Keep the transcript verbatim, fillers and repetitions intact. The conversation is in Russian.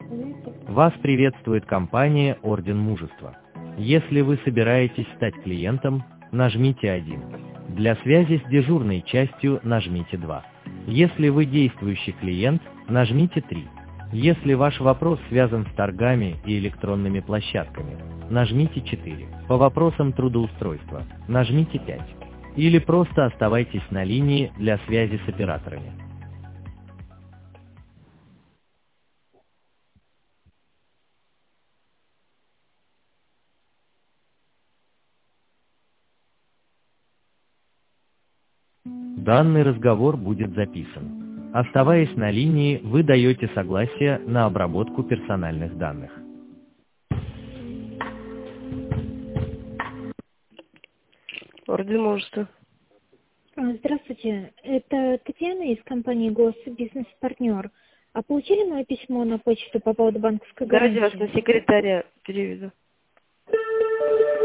Вас приветствует компания Орден Мужества. Если вы собираетесь стать клиентом, нажмите один. Для связи с дежурной частью нажмите два. Если вы действующий клиент, нажмите три. Если ваш вопрос связан с торгами и электронными площадками, нажмите четыре. По вопросам трудоустройства, нажмите пять. Или просто оставайтесь на линии для связи с операторами. Данный разговор будет записан. Оставаясь на линии, вы даете согласие на обработку персональных данных. Орден Мужества. Здравствуйте, это Татьяна из компании Госбизнес-партнер. А получили мое письмо на почту по поводу банковской гарантии? Городе вас на секретаря переведу.